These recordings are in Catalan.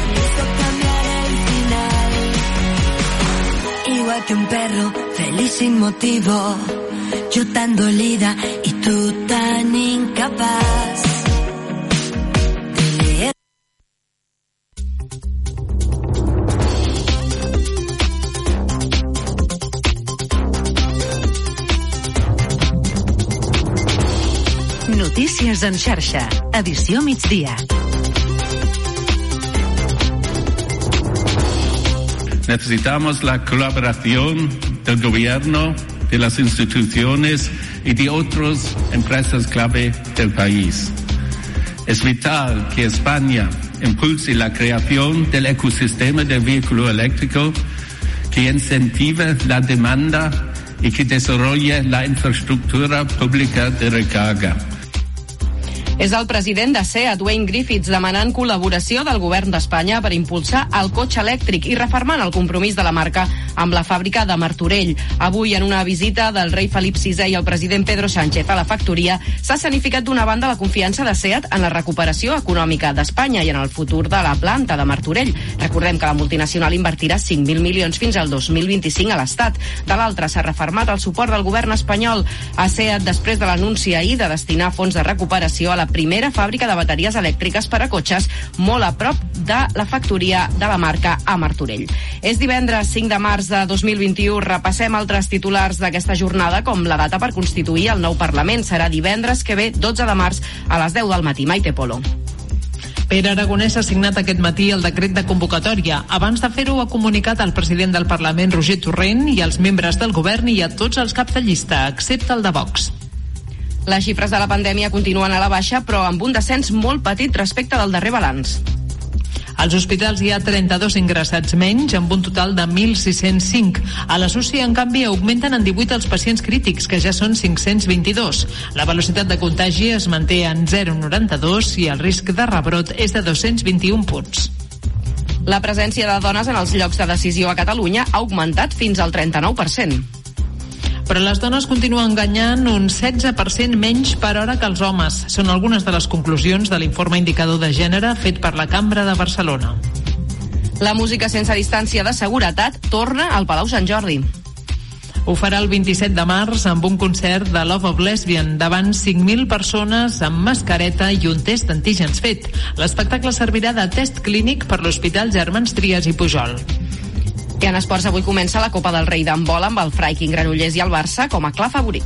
Esto cambiará el final. Igual que un perro feliz sin motivo, yo tan dolida y tú tan incapaz de leer. Notícies en xarxa, edició migdia. Necesitamos la colaboración del gobierno, de las instituciones y de otras empresas clave del país. Es vital que España impulse la creación del ecosistema del vehículo eléctrico, que incentive la demanda y que desarrolle la infraestructura pública de recarga. És el president de SEAT, Wayne Griffiths, demanant col·laboració del govern d'Espanya per impulsar el cotxe elèctric i refermant el compromís de la marca amb la fàbrica de Martorell. Avui, en una visita del rei Felip VI i el president Pedro Sánchez a la factoria, s'ha escenificat d'una banda la confiança de SEAT en la recuperació econòmica d'Espanya i en el futur de la planta de Martorell. Recordem que la multinacional invertirà 5.000 milions fins al 2025 a l'Estat. De l'altra, s'ha refermat el suport del govern espanyol a SEAT després de l'anunci ahir de destinar fons de recuperació a la primera fàbrica de bateries elèctriques per a cotxes molt a prop de la factoria de la marca a Martorell. És divendres 5 de març de 2021. Repassem altres titulars d'aquesta jornada, com la data per constituir el nou Parlament. Serà divendres que ve, 12 de març, a les 10 del matí. Maite Polo. Pere Aragonès ha signat aquest matí el decret de convocatòria. Abans de fer-ho ha comunicat al president del Parlament, Roger Torrent, i als membres del govern i a tots els caps de llista, excepte el de Vox. Les xifres de la pandèmia continuen a la baixa, però amb un descens molt petit respecte del darrer balanç. Als hospitals hi ha 32 ingressats menys, amb un total de 1.605. A la SUSI, en canvi, augmenten en 18 els pacients crítics, que ja són 522. La velocitat de contagi es manté en 0,92 i el risc de rebrot és de 221 punts. La presència de dones en els llocs de decisió a Catalunya ha augmentat fins al 39%. Però les dones continuen guanyant un 16% menys per hora que els homes. Són algunes de les conclusions de l'informe indicador de gènere fet per la Cambra de Barcelona. La música sense distància de seguretat torna al Palau Sant Jordi. Ho farà el 27 de març amb un concert de Love of Lesbian davant 5.000 persones amb mascareta i un test d'antígens fet. L'espectacle servirà de test clínic per l'Hospital Germans Trias i Pujol. I en esports, avui comença la Copa del Rei d'handbol amb el Freiking Granollers i el Barça com a clar favorit.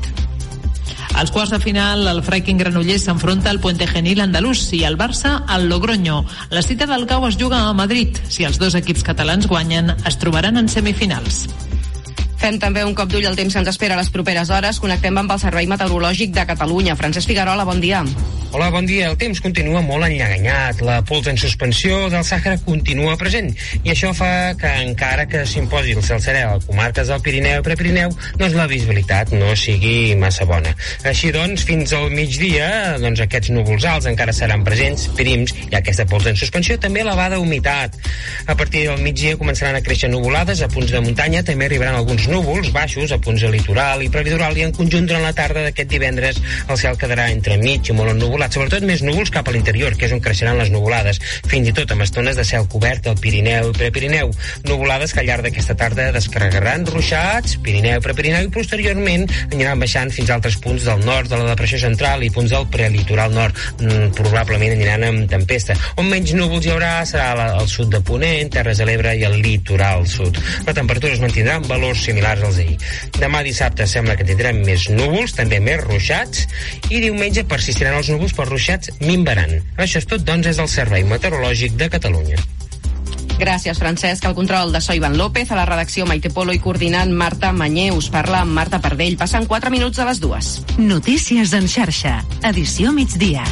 Als quarts de final, el Freiking Granollers s'enfronta al Puente Genil andalús i el Barça al Logroño. La cita del Cau es juga a Madrid. Si els dos equips catalans guanyen, es trobaran en semifinals. Fem també un cop d'ull al temps que ens espera a les properes hores. Connectem amb el Servei Meteorològic de Catalunya. Francesc Figuerola, bon dia. Hola, bon dia. El temps continua molt enllaganyat. La pols en suspensió del Sàhara continua present i això fa que encara que s'imposi el cel serè a les comarques del Pirineu i Prepirineu, doncs la visibilitat no sigui massa bona. Així doncs, fins al migdia, doncs aquests núvols alts encara seran presents, prims, i aquesta pols en suspensió també elevada humitat. A partir del migdia començaran a créixer nuvolades a punts de muntanya, també arribaran alguns núvols baixos a punts de litoral i prelitoral, i en conjunt durant la tarda d'aquest divendres el cel quedarà entre mig i molt ennuvolat, sobretot més núvols cap a l'interior, que és on creixeran les nuvolades, fins i tot amb estones de cel cobert al Pirineu i Prepirineu. Nuvolades que al llarg d'aquesta tarda descarregaran ruixats, Pirineu i Prepirineu, i posteriorment aniran baixant fins a altres punts del nord de la depressió central i punts del prelitoral nord. Probablement aniran amb tempesta. On menys núvols hi haurà serà al sud de Ponent, Terres de l'Ebre i el litoral sud. La temperatura es mantindrà en valors similars als d'ahir. Demà dissabte sembla que tindrem més núvols, també més ruixats, i diumenge persistiran els núvols, però ruixats minvaran. Això és tot, doncs, és el Servei Meteorològic de Catalunya. Gràcies, Francesc. Al control de So Ivan López, a la redacció Maite Polo i coordinant Marta Mañé. Us parla amb Marta Pardell. Passen 4 minuts de les 2. Notícies en xarxa, edició migdia.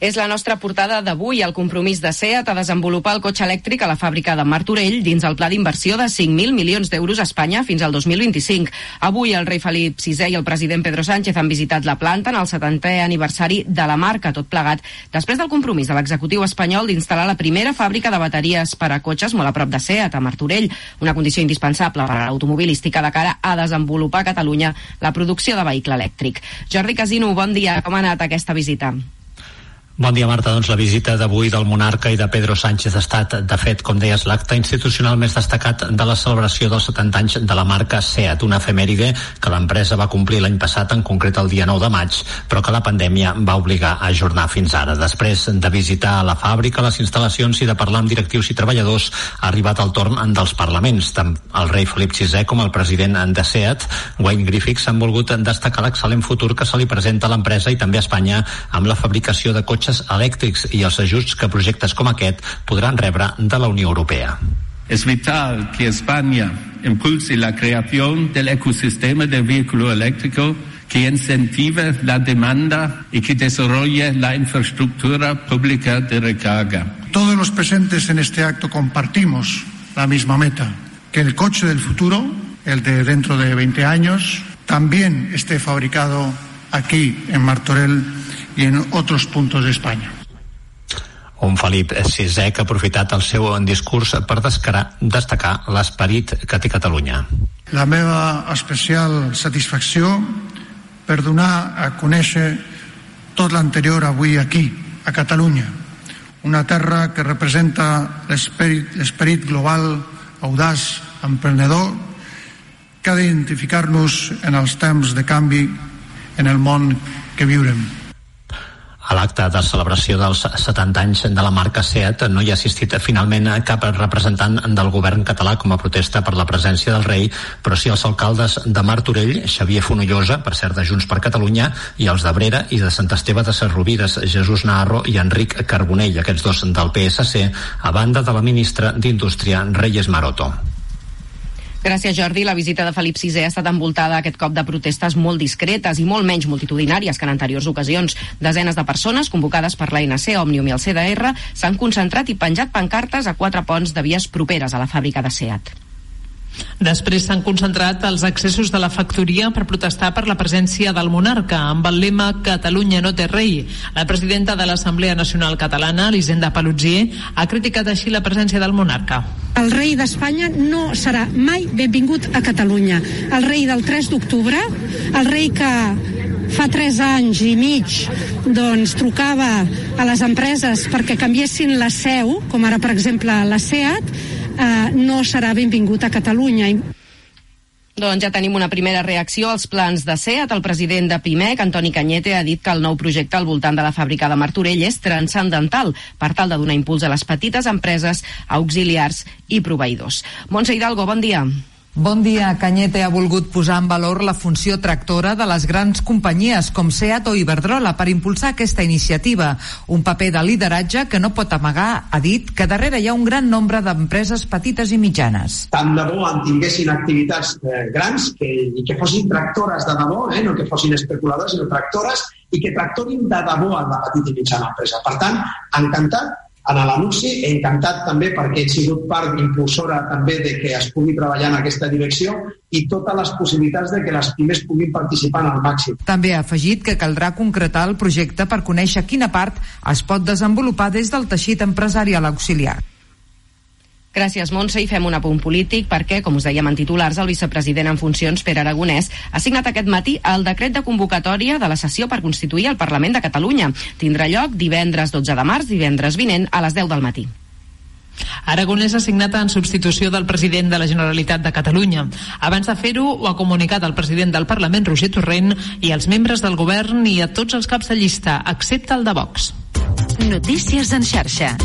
És la nostra portada d'avui. El compromís de SEAT a desenvolupar el cotxe elèctric a la fàbrica de Martorell dins el pla d'inversió de 5.000 milions d'euros a Espanya fins al 2025. Avui el rei Felip VI i el president Pedro Sánchez han visitat la planta en el 70è aniversari de la marca, tot plegat després del compromís de l'executiu espanyol d'instal·lar la primera fàbrica de bateries per a cotxes molt a prop de SEAT, a Martorell, una condició indispensable per a l'automobilística de cara a desenvolupar a Catalunya la producció de vehicle elèctric. Jordi Casino, bon dia. Com ha anat aquesta visita? Bon dia, Marta. Doncs la visita d'avui del monarca i de Pedro Sánchez ha estat, de fet, com deies, l'acte institucional més destacat de la celebració dels 70 anys de la marca SEAT, una efemèride que l'empresa va complir l'any passat, en concret el dia 9 de maig, però que la pandèmia va obligar a ajornar fins ara. Després de visitar la fàbrica, les instal·lacions i de parlar amb directius i treballadors, ha arribat el torn dels parlaments. Tant el rei Felip VI com el president de SEAT, Wayne Griffiths, han volgut destacar l'excel·lent futur que se li presenta a l'empresa i també a Espanya amb la fabricació de cotxes elèctrics i els ajuts que projectes com aquest podran rebre de la Unió Europea. Es vital que España impulse la creación del ecosistema del vehículo eléctrico que incentive la demanda y que desarrolle la infraestructura pública de recarga. Todos los presentes en este acto compartimos la misma meta, que el coche del futuro, el de dentro de 20 años, también esté fabricado aquí en Martorell i en altres punts d'Espanya. Un Felip VI que ha aprofitat el seu discurs per destacar l'esperit que té Catalunya. La meva especial satisfacció per donar a conèixer tot l'anterior avui aquí, a Catalunya, una terra que representa l'esperit global, audaç, emprenedor, que ha d'identificar-nos en els temps de canvi en el món que viurem. A l'acte de celebració dels 70 anys de la marca SEAT no hi ha assistit finalment cap representant del govern català com a protesta per la presència del rei, però sí els alcaldes de Martorell, Xavier Fonollosa, per cert de Junts per Catalunya, i els d'Abrera i de Sant Esteve de Sesrovires, Jesús Naharro i Enric Carbonell, aquests dos del PSC, a banda de la ministra d'Indústria, Reyes Maroto. Gràcies, Jordi. La visita de Felip VI ha estat envoltada aquest cop de protestes molt discretes i molt menys multitudinàries que en anteriors ocasions. Desenes de persones, convocades per l'ANC, Òmnium i el CDR, s'han concentrat i penjat pancartes a 4 ponts de vies properes a la fàbrica de SEAT. Després s'han concentrat els accessos de la factoria per protestar per la presència del monarca, amb el lema Catalunya no té rei. La presidenta de l'Assemblea Nacional Catalana, Elisenda Paluzie, ha criticat així la presència del monarca. El rei d'Espanya no serà mai benvingut a Catalunya. El rei del 3 d'octubre, el rei que fa 3 anys i mig doncs trucava a les empreses perquè canviessin la seu, com ara per exemple la SEAT, no serà benvingut a Catalunya. Doncs ja tenim una primera reacció als plans de SEAT. El president de Pimec, Antoni Cañete, ha dit que el nou projecte al voltant de la fàbrica de Martorell és transcendental per tal de donar impuls a les petites empreses, auxiliars i proveïdors. Montse Hidalgo, bon dia. Bon dia. Cañete ha volgut posar en valor la funció tractora de les grans companyies com SEAT o Iberdrola per impulsar aquesta iniciativa. Un paper de lideratge que no pot amagar, ha dit, que darrere hi ha un gran nombre d'empreses petites i mitjanes. Tant de bo en tinguessin activitats grans i que fossin tractores de debò, no que fossin especuladores, sinó tractores, i que tractorin de debò en la petita i mitjana empresa. Per tant, encantat en l'anunci, encantat també perquè he sigut part impulsora també de que es pugui treballar en aquesta direcció i totes les possibilitats de que les pimes puguin participar al màxim. També ha afegit que caldrà concretar el projecte per conèixer quina part es pot desenvolupar des del teixit empresarial auxiliar. Gràcies, Montse, i fem un apunt polític perquè, com us dèiem en titulars, el vicepresident en funcions, Pere Aragonès, ha signat aquest matí el decret de convocatòria de la sessió per constituir el Parlament de Catalunya. Tindrà lloc divendres 12 de març, divendres vinent, a les 10 del matí. Aragonès ha signat en substitució del president de la Generalitat de Catalunya. Abans de fer-ho, ho ha comunicat el president del Parlament, Roger Torrent, i als membres del govern i a tots els caps de llista, excepte el de Vox. Notícies en xarxa.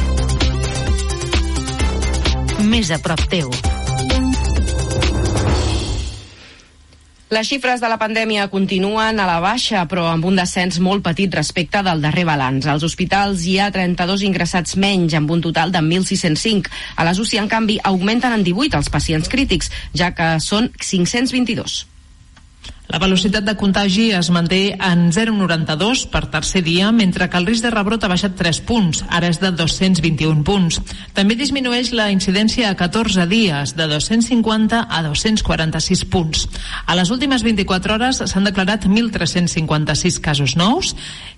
Més a prop teu. Les xifres de la pandèmia continuen a la baixa, però amb un descens molt petit respecte del darrer balanç. Als hospitals hi ha 32 ingressats menys, amb un total de 1.605. A les UCI, en canvi, augmenten en 18 els pacients crítics, ja que són 522. La velocitat de contagi es manté en 0,92 per tercer dia, mentre que el risc de rebrot ha baixat 3 punts, ara és de 221 punts. També disminueix la incidència a 14 dies, de 250 a 246 punts. A les últimes 24 hores s'han declarat 1.356 casos nous,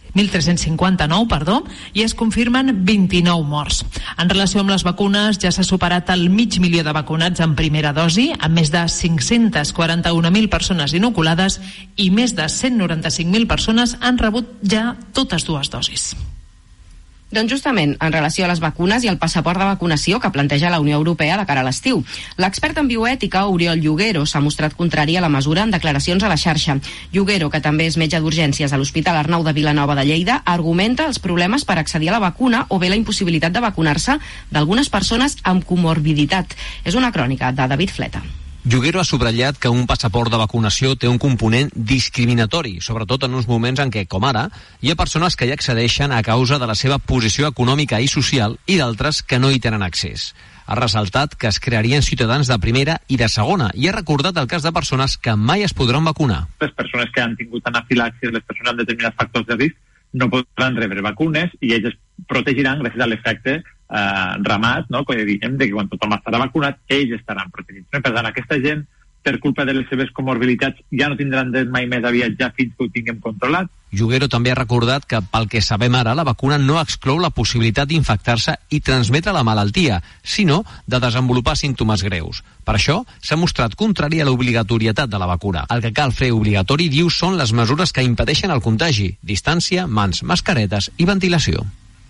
1.359, i es confirmen 29 morts. En relació amb les vacunes, ja s'ha superat el 500.000 de vacunats en primera dosi, amb més de 541.000 persones inoculades i més de 195.000 persones han rebut ja totes dues dosis. Doncs justament, en relació a les vacunes i el passaport de vacunació que planteja la Unió Europea de cara a l'estiu. L'expert en bioètica, Oriol Lloguero, s'ha mostrat contrari a la mesura en declaracions a la xarxa. Lloguero, que també és metge d'urgències a l'Hospital Arnau de Vilanova de Lleida, argumenta els problemes per accedir a la vacuna o bé la impossibilitat de vacunar-se d'algunes persones amb comorbiditat. És una crònica de David Fleta. Lloguero ha subratllat que un passaport de vacunació té un component discriminatori, sobretot en uns moments en què, com ara, hi ha persones que hi accedeixen a causa de la seva posició econòmica i social i d'altres que no hi tenen accés. Ha ressaltat que es crearien ciutadans de primera i de segona i ha recordat el cas de persones que mai es podran vacunar. Les persones que han tingut anafilaxis, les persones amb determinats factors de risc, no podran rebre vacunes i ells es protegiran gràcies a l'efecte ramat, no? Que diem que quan tothom estarà vacunat, ells estaran protegits. Per tant, aquesta gent, per culpa de les seves comorbilitats, ja no tindran dret mai més a viatjar fins que ho tinguem controlat. Lloguero també ha recordat que, pel que sabem ara, la vacuna no exclou la possibilitat d'infectar-se i transmetre la malaltia, sinó de desenvolupar símptomes greus. Per això, s'ha mostrat contrari a l'obligatorietat de la vacuna. El que cal fer obligatori, diu, són les mesures que impedeixen el contagi: distància, mans, mascaretes i ventilació.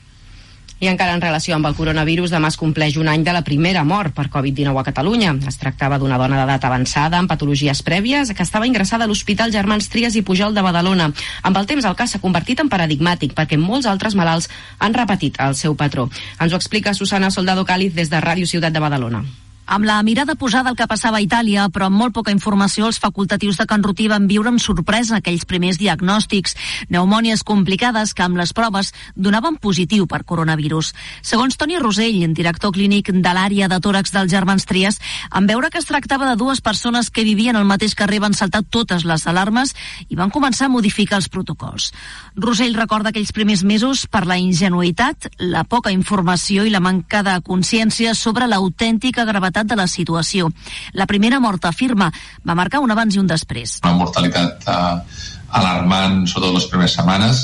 I encara en relació amb el coronavirus, demà es compleix un any de la primera mort per Covid-19 a Catalunya. Es tractava d'una dona d'edat avançada amb patologies prèvies que estava ingressada a l'Hospital Germans Trias i Pujol de Badalona. Amb el temps el cas s'ha convertit en paradigmàtic perquè molts altres malalts han repetit el seu patró. Ens ho explica Susana Soldado Cáliz des de Ràdio Ciutat de Badalona. Amb la mirada posada al que passava a Itàlia, però amb molt poca informació, els facultatius de Can Rutí van viure amb sorpresa aquells primers diagnòstics. Pneumònies complicades que amb les proves donaven positiu per coronavirus. Segons Toni Rosell, director clínic de l'àrea de tòrax del Germans Trias, en veure que es tractava de dues persones que vivien al mateix carrer van saltar totes les alarmes i van començar a modificar els protocols. Rosell recorda aquells primers mesos per la ingenuïtat, la poca informació i la manca de consciència sobre l'autèntica gravetat de la situació. La primera mort, afirma, va marcar un abans i un després. Una mortalitat alarmant, sobretot les primeres setmanes,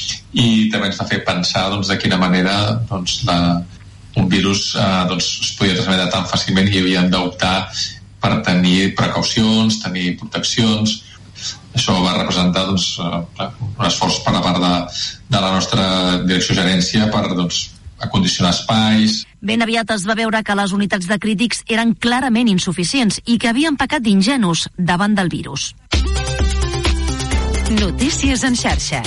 i també ens va fer pensar de quina manera un virus es podia transmetre tan fàcilment i havíem d'optar per tenir precaucions, tenir proteccions. Això va representar un esforç per la part de la nostra direcció gerència per acondicionar espais. Ben aviat es va veure que les unitats de crítics eren clarament insuficients i que havien pecat d'ingenus davant del virus. Notícies en xarxa.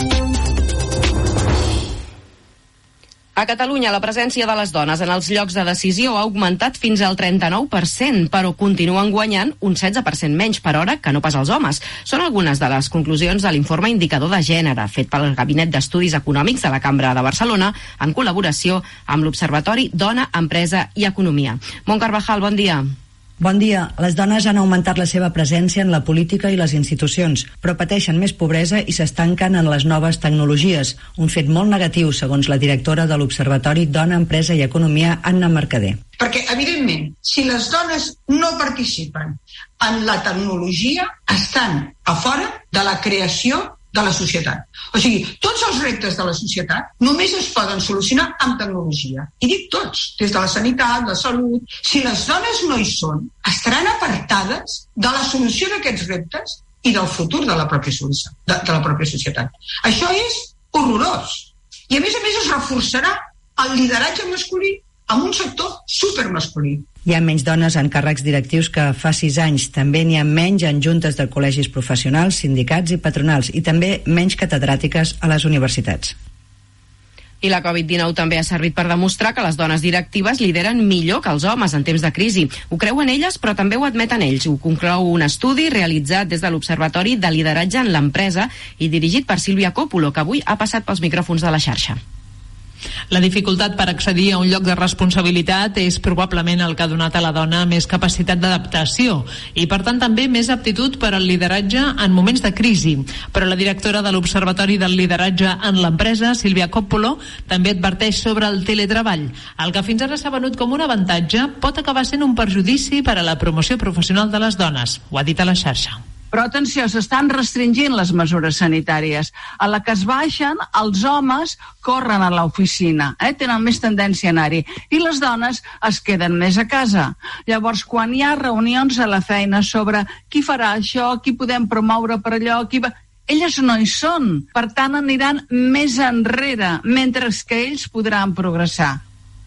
A Catalunya, la presència de les dones en els llocs de decisió ha augmentat fins al 39%, però continuen guanyant un 16% menys per hora que no pas els homes. Són algunes de les conclusions de l'informe Indicador de Gènere, fet pel Gabinet d'Estudis Econòmics de la Cambra de Barcelona, en col·laboració amb l'Observatori Dona, Empresa i Economia. Mont Carvajal, bon dia. Bon dia. Les dones han augmentat la seva presència en la política i les institucions, però pateixen més pobresa i s'estanquen en les noves tecnologies, un fet molt negatiu, segons la directora de l'Observatori Dona, Empresa i Economia, Anna Mercader. Perquè, evidentment, si les dones no participen en la tecnologia, estan a fora de la creació de la societat. O sigui, tots els reptes de la societat només es poden solucionar amb tecnologia. I dic tots, des de la sanitat, la salut. Si les dones no hi són, estaran apartades de la solució d'aquests reptes i del futur de la pròpia societat. Això és horrorós. I a més es reforçarà el lideratge masculí en un sector supermasculí. Hi ha menys dones en càrrecs directius que fa 6 anys. També n'hi ha menys en juntes de col·legis professionals, sindicats i patronals, i també menys catedràtiques a les universitats. I la Covid-19 també ha servit per demostrar que les dones directives lideren millor que els homes en temps de crisi. Ho creuen elles, però també ho admeten ells. Ho conclou un estudi realitzat des de l'Observatori de Lideratge en l'Empresa i dirigit per Sílvia Còpolo, que avui ha passat pels micròfons de la xarxa. La dificultat per accedir a un lloc de responsabilitat és probablement el que ha donat a la dona més capacitat d'adaptació i, per tant, també més aptitud per al lideratge en moments de crisi. Però la directora de l'Observatori del Lideratge en l'Empresa, Sílvia Coppolo, també adverteix sobre el teletreball. El que fins ara s'ha venut com un avantatge pot acabar sent un perjudici per a la promoció professional de les dones. Ho ha dit a la xarxa. Però atenció, s'estan restringint les mesures sanitàries. A la que es baixen, els homes corren a l'oficina, tenen més tendència a anar-hi, i les dones es queden més a casa. Llavors, quan hi ha reunions a la feina sobre qui farà això, qui podem promoure per allò, elles no hi són. Per tant, aniran més enrere, mentre que ells podran progressar.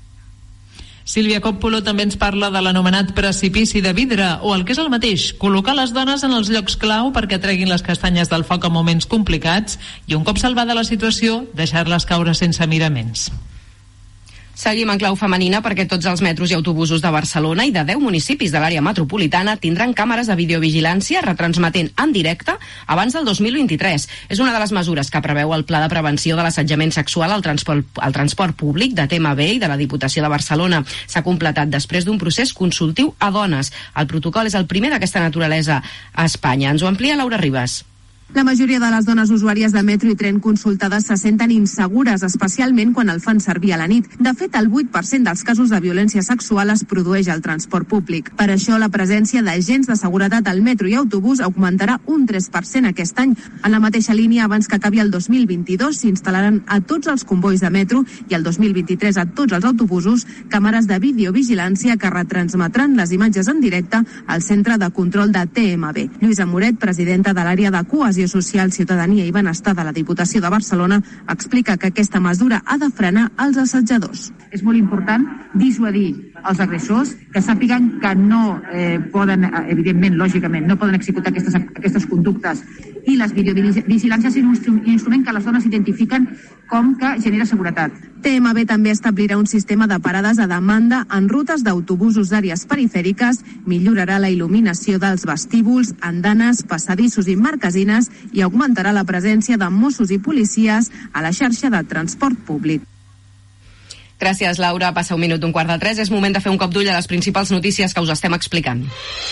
Sílvia Coppolo també ens parla de l'anomenat precipici de vidre, o el que és el mateix, col·locar les dones en els llocs clau perquè treguin les castanyes del foc en moments complicats i, un cop salvada la situació, deixar-les caure sense miraments. Seguim en clau femenina perquè tots els metros i autobusos de Barcelona i de 10 municipis de l'àrea metropolitana tindran càmeres de videovigilància retransmetent en directe abans del 2023. És una de les mesures que preveu el Pla de Prevenció de l'Assetjament Sexual al transport públic de TMB i de la Diputació de Barcelona. S'ha completat després d'un procés consultiu a dones. El protocol és el primer d'aquesta naturalesa a Espanya. Ens ho amplia Laura Ribas. La majoria de les dones usuàries de metro i tren consultades se senten insegures, especialment quan el fan servir a la nit. De fet, el 8% dels casos de violència sexual es produeix al transport públic. Per això, la presència d'agents de seguretat al metro i autobús augmentarà un 3% aquest any. En la mateixa línia, abans que acabi el 2022, s'instal·laran a tots els combois de metro i el 2023 a tots els autobusos càmeres de videovigilància que retransmetran les imatges en directe al Centre de Control de TMB. Lluïsa Moret, presidenta de l'àrea de Cohesió Social, Ciutadania i Benestar de la Diputació de Barcelona, explica que aquesta mesura ha de frenar els assetjadors. És molt important dissuadir els agressors, que sàpiguen que no poden, evidentment, lògicament, no poden executar aquestes conductes, i les videovigilàncies és un instrument que les dones identifiquen com que genera seguretat. TMB també establirà un sistema de parades a demanda en rutes d'autobusos d'àrees perifèriques, millorarà la il·luminació dels vestíbuls, andanes, passadissos i marquesines i augmentarà la presència de Mossos i policies a la xarxa de transport públic. Gràcies, Laura. Passa un minut d'un 2:45. És moment de fer un cop d'ull a les principals notícies que us estem explicant.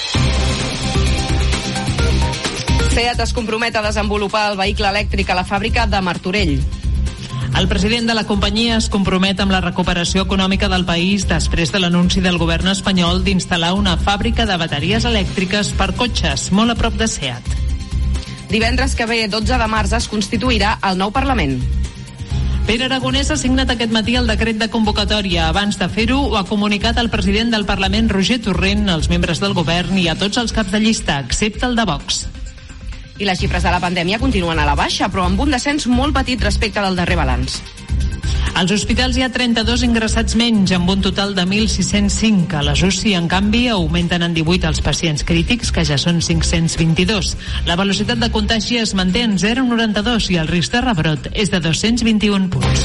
SEAT es compromet a desenvolupar el vehicle elèctric a la fàbrica de Martorell. El president de la companyia es compromet amb la recuperació econòmica del país després de l'anunci del govern espanyol d'instal·lar una fàbrica de bateries elèctriques per cotxes, molt a prop de SEAT. Divendres que ve, 12 de març, es constituirà el nou Parlament. Pere Aragonès ha signat aquest matí el decret de convocatòria. Abans de fer-ho, ho ha comunicat el president del Parlament, Roger Torrent, als membres del govern i a tots els caps de llista, excepte el de Vox. I les xifres de la pandèmia continuen a la baixa, però amb un descens molt petit respecte del darrer balanç. Als hospitals hi ha 32 ingressats menys, amb un total de 1.605. A les UCI, en canvi, augmenten en 18 els pacients crítics, que ja són 522. La velocitat de contagi es manté en 0,92 i el risc de rebrot és de 221 punts.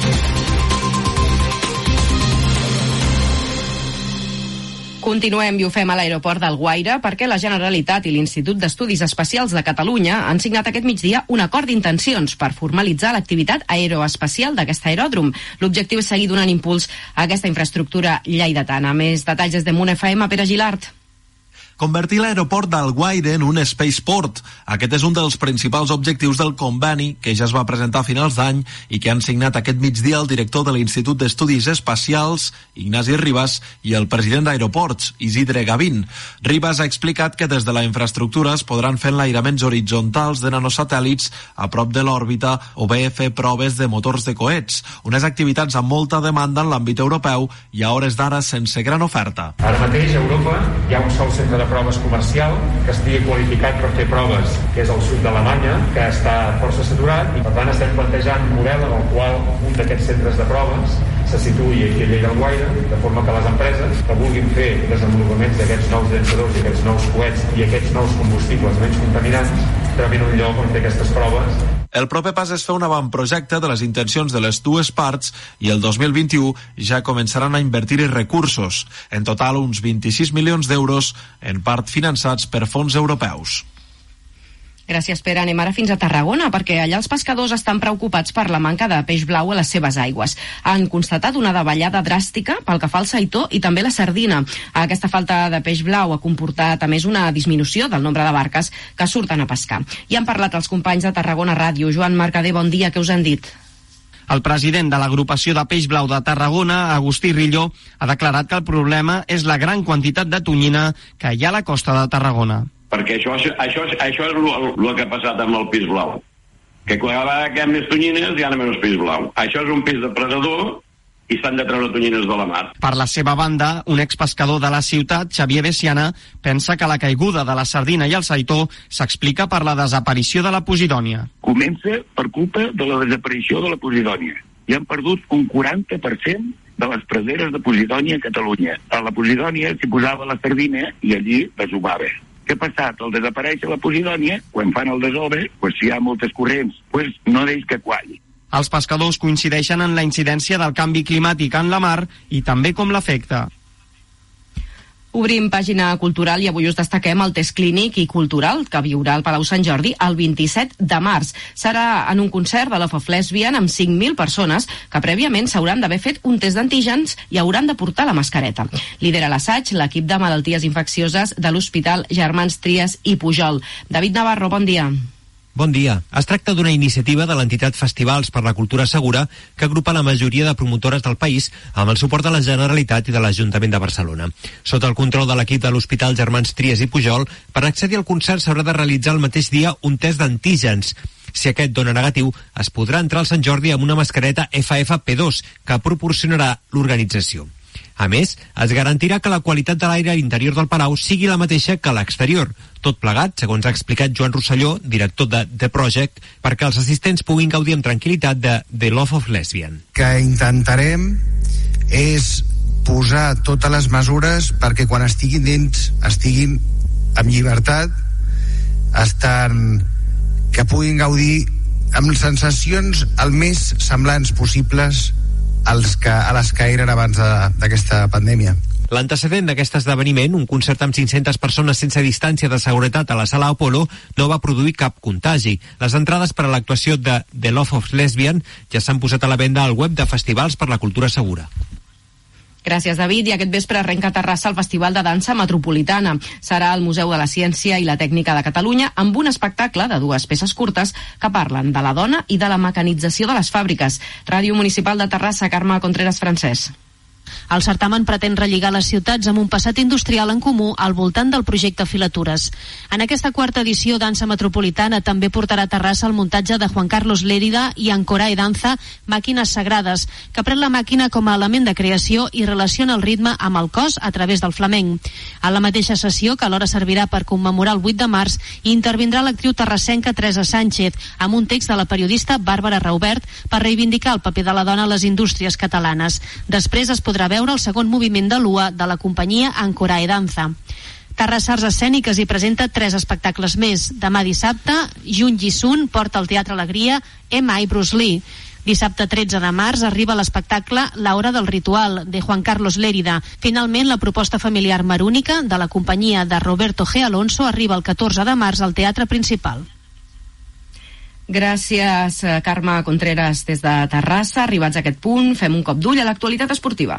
Continuem i ho fem a l'aeroport d'Alguaire perquè la Generalitat i l'Institut d'Estudis Espacials de Catalunya han signat aquest migdia un acord d'intencions per formalitzar l'activitat aeroespacial d'aquest aeròdrom. L'objectiu és seguir donant impuls a aquesta infraestructura lleidatana. Més detalls des de Munt FM, Pere Gilart. Convertir l'aeroport d'Alguaire en un spaceport. Aquest és un dels principals objectius del conveni que ja es va presentar a finals d'any i que han signat aquest migdia el director de l'Institut d'Estudis Espacials, Ignasi Ribas, i el president d'Aeroports, Isidre Gavín. Ribas ha explicat que des de la infraestructura es podran fer enlairaments horitzontals de nanosatèl·lits a prop de l'òrbita o bé fer proves de motors de coets, unes activitats amb molta demanda en l'àmbit europeu i a hores d'ara sense gran oferta. Ara mateix a Europa hi ha un sol centre de proves comercial que estigui qualificat per fer proves, que és el sud d'Alemanya, que està força saturat, i per tant estem plantejant un model en el qual un d'aquests centres de proves se situï aquí a Lleida d'Alguaire, de forma que les empreses que vulguin fer desenvolupaments d'aquests nous llançadors i aquests nous coets i aquests nous combustibles menys contaminants trobin un lloc on fer aquestes proves. El proper pas és fer un avantprojecte de les intencions de les dues parts i el 2021 ja començaran a invertir-hi recursos, en total uns 26 milions d'euros, en part finançats per fons europeus. Gràcies, Pere. Anem ara fins a Tarragona, perquè allà els pescadors estan preocupats per la manca de peix blau a les seves aigües. Han constatat una davallada dràstica pel que fa al seitó i també la sardina. Aquesta falta de peix blau ha comportat, a més, una disminució del nombre de barques que surten a pescar. I han parlat els companys de Tarragona Ràdio. Joan Mercader, bon dia, què us han dit? El president de l'agrupació de peix blau de Tarragona, Agustí Rillo, ha declarat que el problema és la gran quantitat de tonyina que hi ha a la costa de Tarragona. Perquè això és el que ha passat amb el peix blau, que cada vegada que hi ha més tonyines hi ha menys peix blau. Això és un peix depredador i s'han de treure tonyines de la mar. Per la seva banda, un expescador de la ciutat, Xavier Bessiana, pensa que la caiguda de la sardina i el seitó s'explica per la desaparició de la posidònia. Comença per culpa de la desaparició de la posidònia. I han perdut un 40% de les praderes de posidònia a Catalunya. A la posidònia s'hi posava la sardina i allí desovava. Què ha passat? Al desaparèixer la posidònia, quan fan el desove, si hi ha moltes corrents, no deix que qualli. Els pescadors coincideixen en la incidència del canvi climàtic en la mar i també com l'afecta. Obrim pàgina cultural i avui us destaquem el test clínic i cultural que viurà al Palau Sant Jordi el 27 de març. Serà en un concert de Love of Lesbian amb 5.000 persones que prèviament s'hauran d'haver fet un test d'antígens i hauran de portar la mascareta. Lidera l'assaig l'equip de malalties infeccioses de l'Hospital Germans Trias i Pujol. David Navarro, bon dia. Bon dia. Es tracta d'una iniciativa de l'entitat Festivals per la Cultura Segura que agrupa la majoria de promotores del país amb el suport de la Generalitat i de l'Ajuntament de Barcelona. Sota el control de l'equip de l'Hospital Germans Trias i Pujol, per accedir al concert s'haurà de realitzar el mateix dia un test d'antígens. Si aquest dona negatiu, es podrà entrar al Sant Jordi amb una mascareta FFP2 que proporcionarà l'organització. A més, es garantirà que la qualitat de l'aire a l'interior del Palau sigui la mateixa que a l'exterior. Tot plegat, segons ha explicat Joan Rosselló, director de The Project, perquè els assistents puguin gaudir amb tranquil·litat de The Love of Lesbian. Que intentarem és posar totes les mesures perquè quan estiguin dins estiguin amb llibertat, que puguin gaudir amb sensacions el més semblants possibles a les que eren abans d'aquesta pandèmia. L'antecedent d'aquest esdeveniment, un concert amb 500 persones sense distància de seguretat a la Sala Apolo, no va produir cap contagi. Les entrades per a l'actuació de The Love of Lesbian ja s'han posat a la venda al web de Festivals per la Cultura Segura. Gràcies, David. I aquest vespre arrenca a Terrassa el Festival de Dansa Metropolitana. Serà al Museu de la Ciència i la Tècnica de Catalunya amb un espectacle de 2 peces curtes que parlen de la dona i de la mecanització de les fàbriques. Ràdio Municipal de Terrassa, Carme Contreras Francesc. El certamen pretén relligar les ciutats amb un passat industrial en comú al voltant del projecte Filatures. En aquesta 4ª edició, Dansa Metropolitana també portarà a Terrassa el muntatge de Juan Carlos Lérida i Ancorae Danza, Màquines Sagrades, que pren la màquina com a element de creació i relaciona el ritme amb el cos a través del flamenc. A la mateixa sessió, que alhora servirà per commemorar el 8 de març, intervindrà l'actriu terrassenca Teresa Sánchez amb un text de la periodista Bàrbara Raubert per reivindicar el paper de la dona a les indústries catalanes. Després es podrà veure el segon moviment de l'UA de la companyia Ancorae Danza. Terrassa Arts Escèniques hi presenta 3 espectacles més. Demà dissabte, Jun Ji-sun porta al Teatre Alegria M.I. Bruce Lee. Dissabte 13 de març arriba l'espectacle La hora del ritual, de Juan Carlos Lérida. Finalment, la proposta familiar marúnica de la companyia de Roberto G. Alonso arriba el 14 de març al Teatre Principal. Gràcies, Carme Contreras, des de Terrassa. Arribats a aquest punt, fem un cop d'ull a l'actualitat esportiva.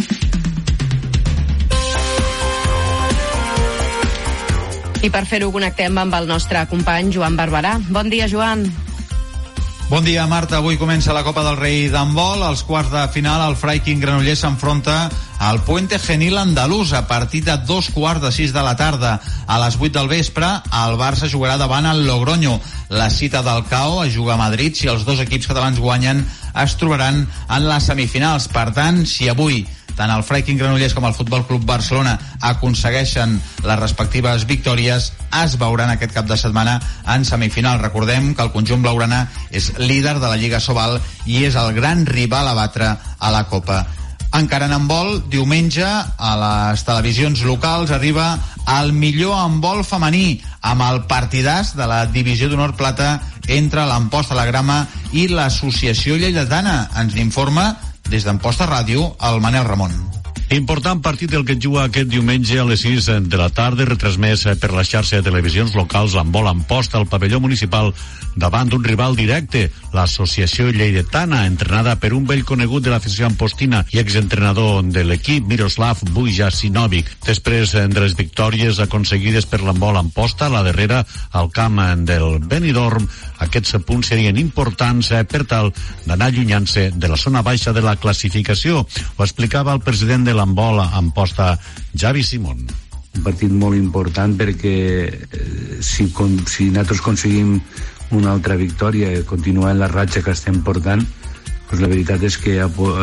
I per fer-ho connectem amb el nostre company Joan Barberà. Bon dia, Joan. Bon dia, Marta. Avui comença la Copa del Rei d'handbol. Als quarts de final, el Freiking Granollers s'enfronta al Puente Genil andalús a partir de 5:15 de la tarda. A les 8 del vespre, el Barça jugarà davant el Logroño. La cita del CAO es juga a Madrid. Si els dos equips catalans guanyen, es trobaran en les semifinals. Per tant, si avui tant el Freiking Granollers com el Futbol Club Barcelona aconsegueixen les respectives victòries, es veuran aquest cap de setmana en semifinal. Recordem que el conjunt blaugrana és líder de la Lliga Sobal i és el gran rival a batre a la Copa. Encara en handbol, diumenge a les televisions locals arriba el millor handbol femení amb el partidàs de la Divisió d'Honor Plata entre l'Amposta La Grama i l'Associació Lleidatana. Ens n'informa des d'Amposta Ràdio el Manel Ramon. Important partit el que es juga aquest diumenge a les 6 de la tarda, retransmès per la xarxa de televisions locals l'handbol Amposta al pavelló municipal davant d'un rival directe, l'associació lleidatana, entrenada per un vell conegut de l'afició ampostina i exentrenador de l'equip, Miroslav Vujasinovic. Després de les victòries aconseguides per l'handbol Amposta, la darrera al camp del Benidorm, aquests punts serien importants per tal d'anar allunyant-se de la zona baixa de la classificació. Ho explicava el president de l'handbol Amposta, Javi Simón. Un partit molt important perquè si nosaltres aconseguim una altra victòria i continuar en la ratxa que estem portant, doncs la veritat és que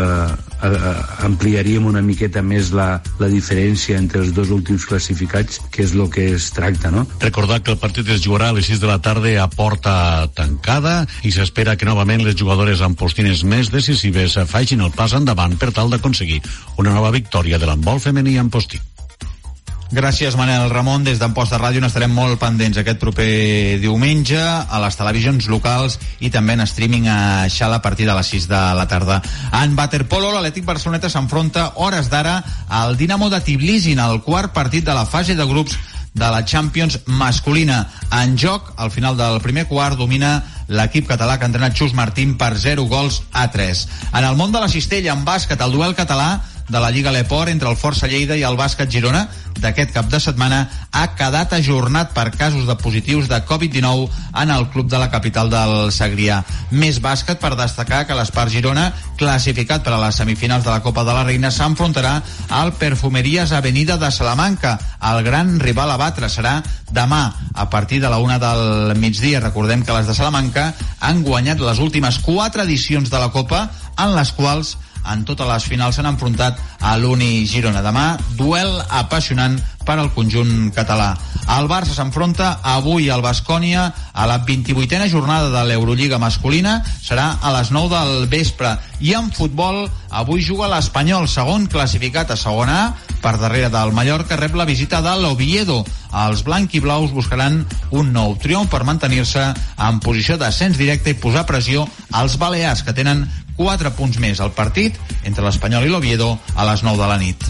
ampliaríem una miqueta més la diferència entre els dos últims classificats, que és el que es tracta, no? Recordar que el partit es jugarà a les 6 de la tarda a porta tancada i s'espera que novament les jugadores ampostines més decisives facin el pas endavant per tal d'aconseguir una nova victòria de l'handbol femení ampostí. Gràcies, Manel Ramon. Des d'Amposta Ràdio n'estarem molt pendents aquest proper diumenge a les televisions locals i també en streaming a Xala a partir de les 6 de la tarda. En waterpolo, l'Atlètic Barceloneta s'enfronta hores d'ara al Dinamo de Tbilisi en el quart partit de la fase de grups de la Champions masculina. En joc, al final del primer quart, domina l'equip català que ha entrenat Xus Martín per 0-3. En el món de la cistella, en bàsquet, el duel català de la Lliga Leport entre el Força Lleida i el Bàsquet Girona d'aquest cap de setmana ha quedat ajornat per casos de positius de Covid-19 en el club de la capital del Segrià. Més bàsquet per destacar que l'Espart Girona, classificat per a les semifinals de la Copa de la Reina, s'enfrontarà al Perfumeries Avenida de Salamanca. El gran rival a batre serà demà a partir de la 1 del migdia. Recordem que les de Salamanca han guanyat les últimes 4 edicions de la Copa, en les quals en totes les finals s'han enfrontat a l'Uni Girona. Demà, duel apassionant per al conjunt català. El Barça s'enfronta avui al Baskonia a la 28a jornada de l'Eurolliga masculina. Serà a les 9 del vespre. I en futbol, avui juga l'Espanyol, segon classificat a segona A, per darrere del Mallorca, rep la visita de l'Oviedo. Els blanquiblaus buscaran un nou triomf per mantenir-se en posició d'ascens directe i posar pressió als balears, que tenen 4 punts més. El partit entre l'Espanyol i l'Oviedo a les 9 de la nit.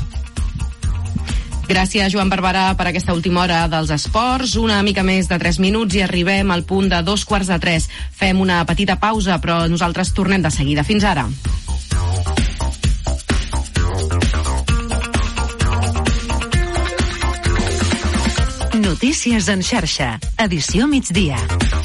Gràcies, Joan Barberà, per aquesta última hora dels esports. Una mica més de 3 minuts i arribem al punt de 2:15. Fem una petita pausa, però nosaltres tornem de seguida. Fins ara. Notícies en xarxa. Edició migdia.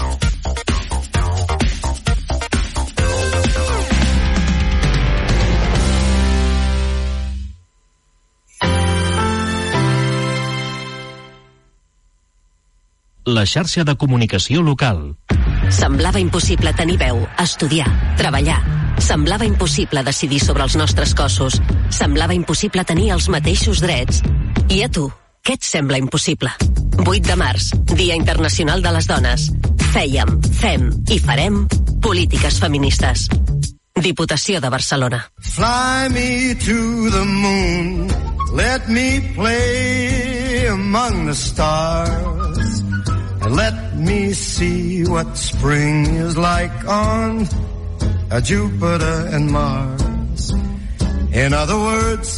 La xarxa de comunicació local. Semblava impossible tenir veu, estudiar, treballar. Semblava impossible decidir sobre els nostres cossos. Semblava impossible tenir els mateixos drets. I a tu, què et sembla impossible? 8 de març, Dia Internacional de les Dones. Fèiem, fem i farem polítiques feministes. Diputació de Barcelona. Fly me to the moon, let me play among the stars, and let me see what spring is like on Jupiter and Mars. In other words,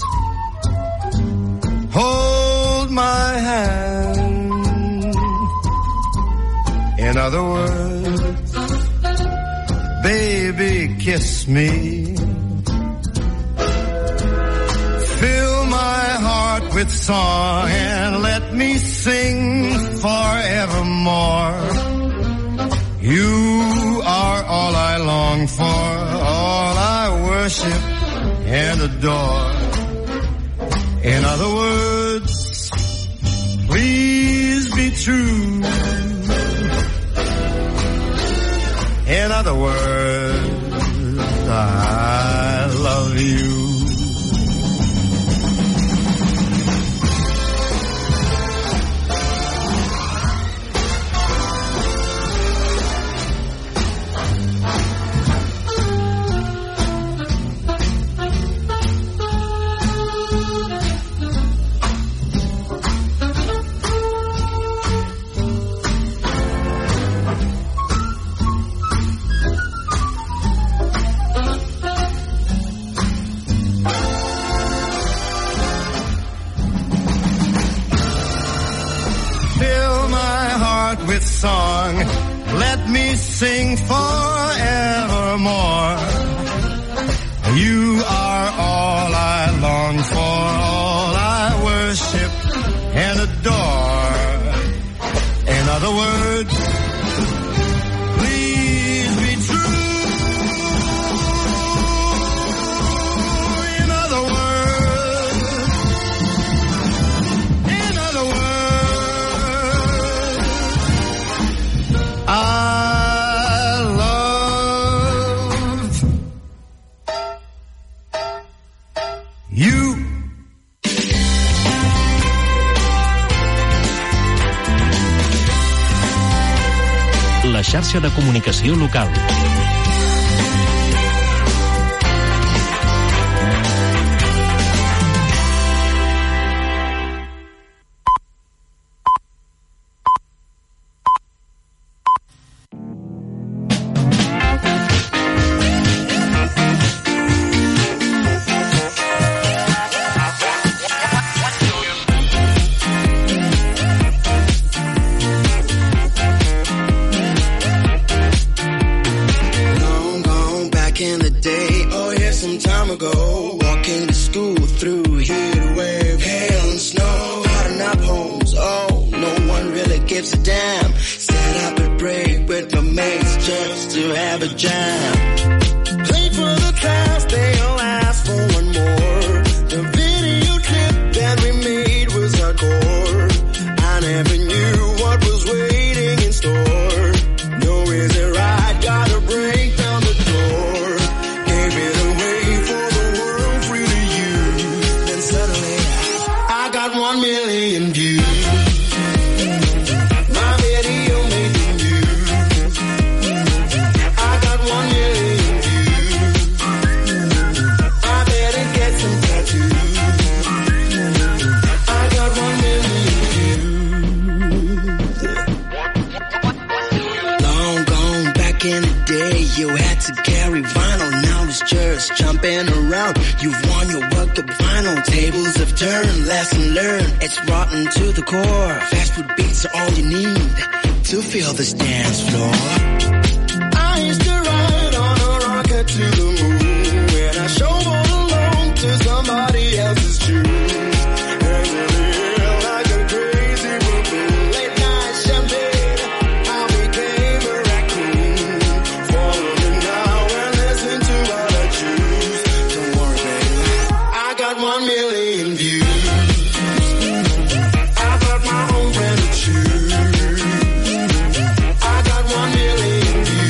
hold my hand. In other words, baby, kiss me. Fill my heart with song and let me sing forevermore. You are all I long for, all I worship and adore. In other words, please be true. In other words, I love you. this song. Let me sing forevermore. You are all I long for, all I worship and adore. In other words, please be true. In other words, I love you. La xarxa de comunicació local. I got 1 million views.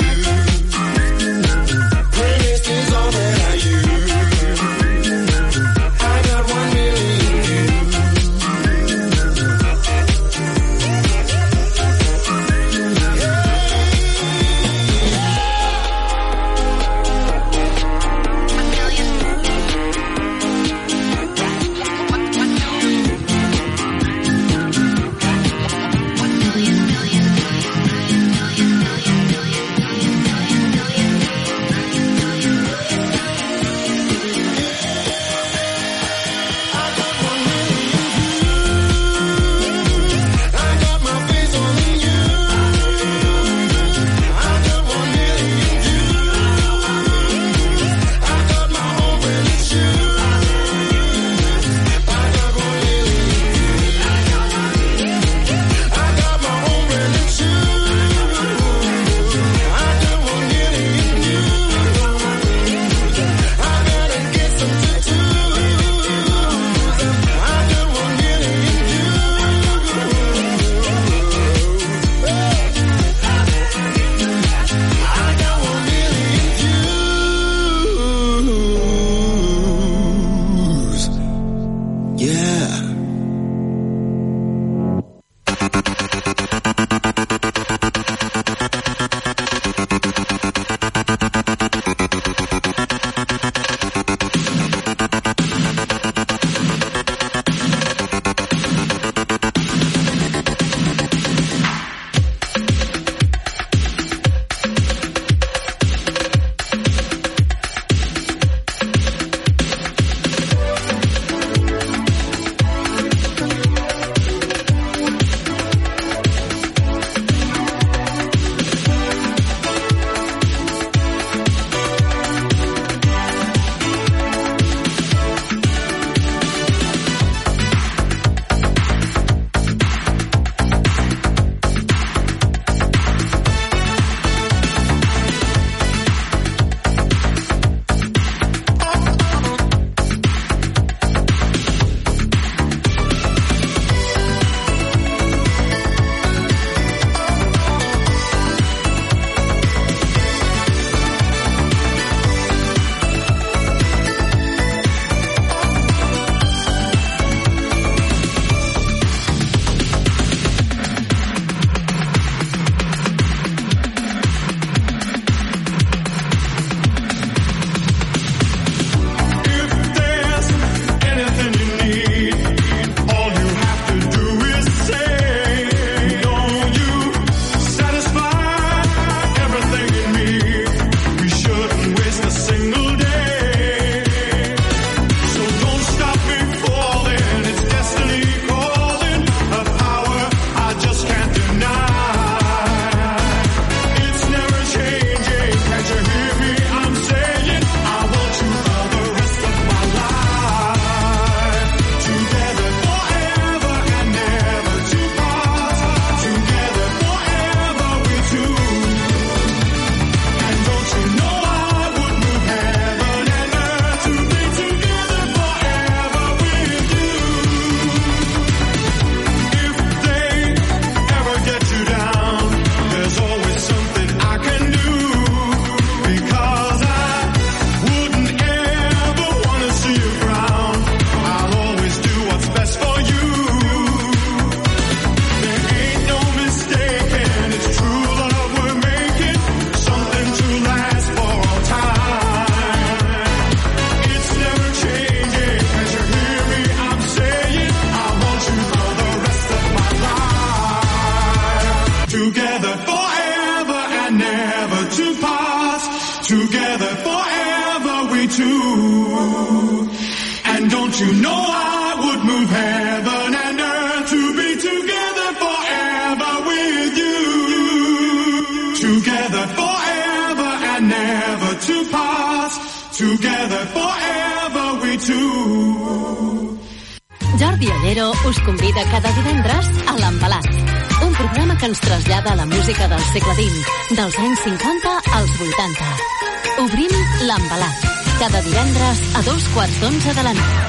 Together forever we two. Jordi Ollero us convida cada divendres a l'Embalat, un programa que ens trasllada a la música del segle XX, dels anys 50 als 80. Obrim l'Embalat, cada divendres a 11:15 de la nit.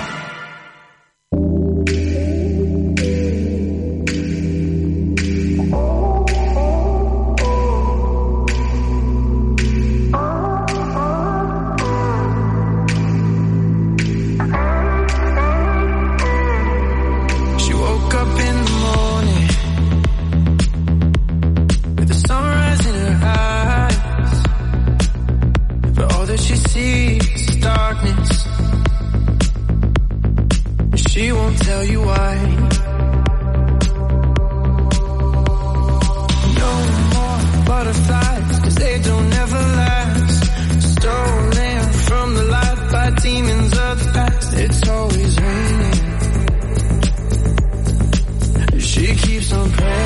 She keeps on praying.